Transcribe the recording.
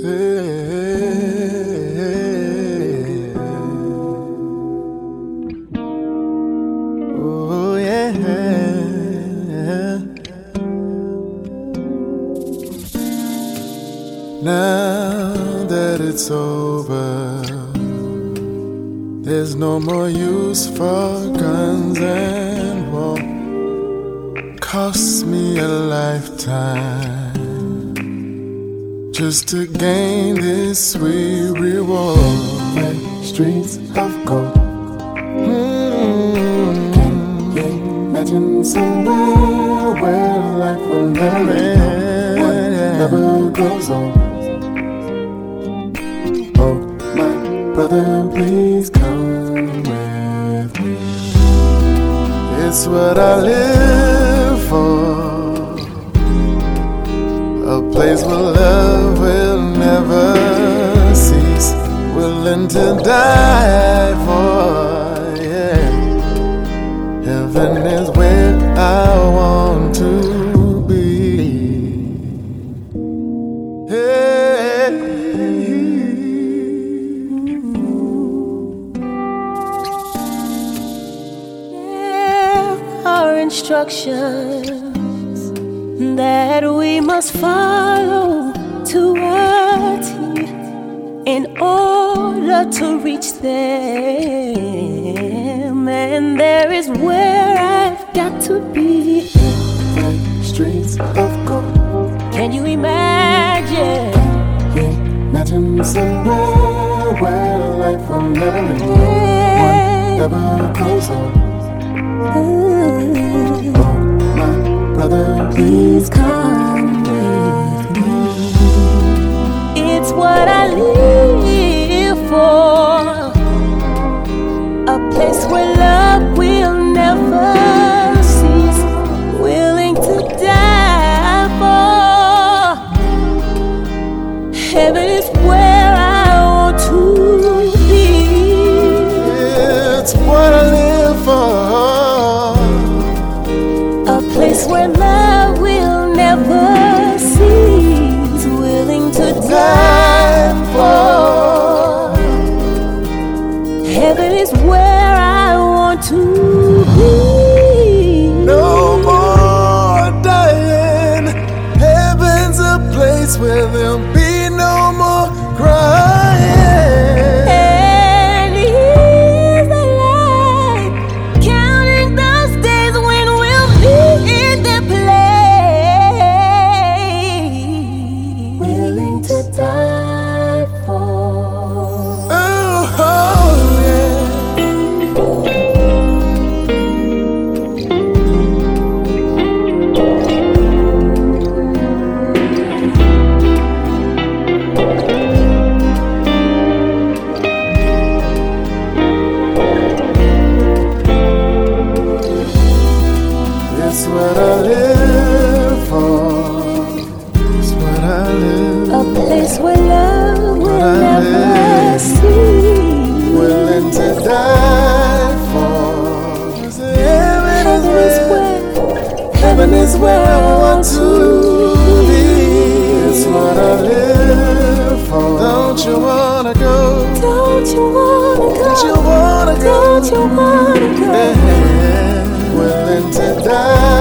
Hey. Oh yeah. Now that it's over, there's no more use for guns and war. Cost me a lifetime just to gain this sweet reward. Streets of gold. Can you imagine somewhere where life will never end, never grows old? Oh, my brother, please come with me. It's what I live for. A place where love will never cease, willing to die for, yeah. Heaven is where I want to be. Hey. There are instructions that we must follow to a T in order to reach them, and there is where I've got to be. Streets of gold. Can you imagine? Imagine somewhere where life will never end, never grows old. Brother, Please come with me. It's what I live for. A place where love will never cease, willing to die for. Heaven is where I want to be. it's what I live for. A place where love will never cease, willing to die for. Heaven is where I want to be. No more dying. Heaven's a place where there'll be no more crying. And he's the light, counting those days when we'll be in that place, willing to die for. Oh, yeah. It's what I live for. It's what I live. A place where love will What I never live. cease. Willing to die for. Heaven is where I want to be. It's what I live for. Don't you wanna go? Don't you wanna go? Don't you wanna go? Don't you wanna go? Yeah. Willing to die.